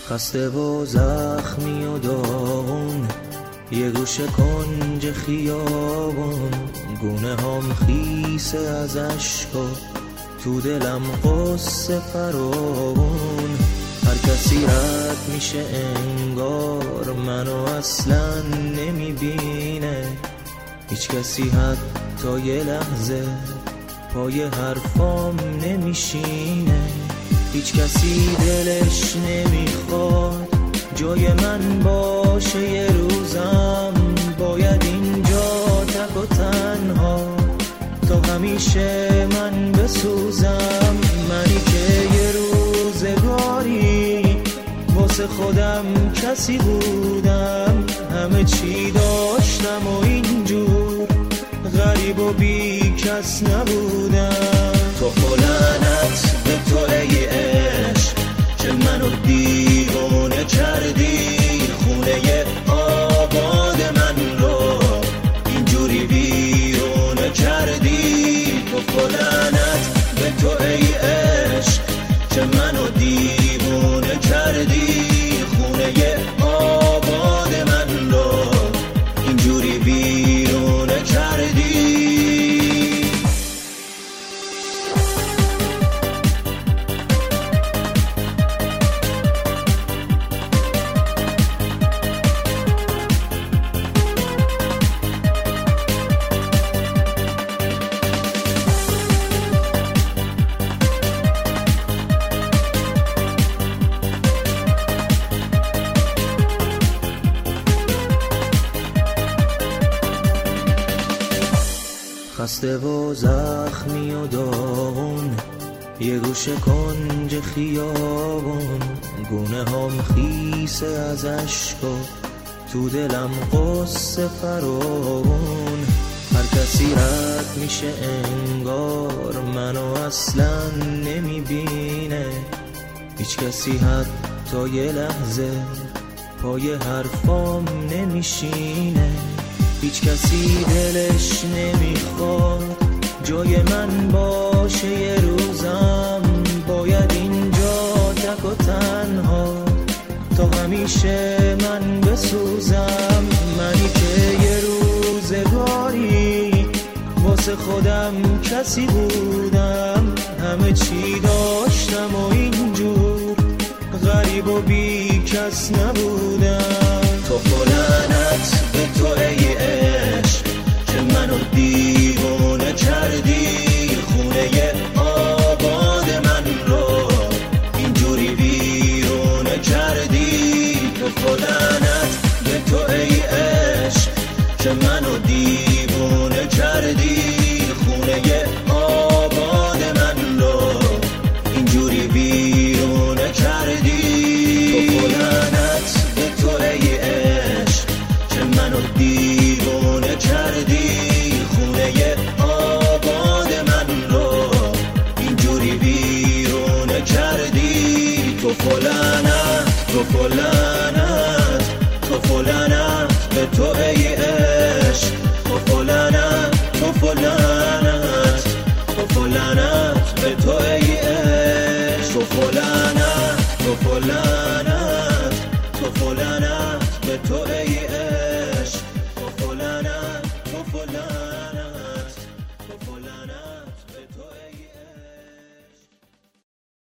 خسته و زخمی و داغون، یه گوشه کنج خیابون، گونه هم خیسه از عشق و تو دلم قصه فراوون. هر کسی رد میشه انگار منو اصلا نمیبینه، هیچ کسی حتی یه لحظه پای حرفام نمیشینه. هیچ کسی دلش نمیخواد جای من باشه، یه روزم باید اینجا تک و تنها تا همیشه من بسوزم. منی که یه روزگاری واسه خودم کسی بودم، همه چی داشتم و اینجور غریب و بی کس نبودم. تو لعنت به تو ای عشق که منو دیوانه کردی، خونه آباد من رو اینجوری ویرونه کردی. تو لعنت به تو ای عشق که منو دیوانه کردی، خونه آباد من رو اینجوری ویرونه کردی. خسته و زخمی و داغون، یه گوشه کنج خیابون، گونه هم خیسه از عشق و تو دلم قصه فراوون. هر کسی رد میشه انگار منو اصلا نمیبینه، هیچ کسی حتی یه لحظه پای حرفام نمیشینه. هیچ کسی دلش نمیخواد جای من باشه، یه روزم باید اینجا تک و تنها تا همیشه من بسوزم. منی که یه روزگاری واسه خودم کسی بودم، همه چی داشتم و اینجور غریب و بی کس نبودم. تو لعنت به تو ای عشق که منو دیوانه کردی، خونه آباد من رو اینجوری ویرونه کردی. تو لعنت به تو ای عشق که منو دیوانه کردی، خونه آباد من رو اینجوری ویرونه کردی. تو لعنت به تو ای عشق که منو دیوانه کردی، خونه آباد من رو اینجوری ویرونه کردی. تو لعنت، تو لعنت، تو لعنت به تو ای عشق. تو لعنت، تو لعنت، تو لعنت به تو ای عشق. تو لعنت، تو لعنت، تو لعنت به تو ای عشق.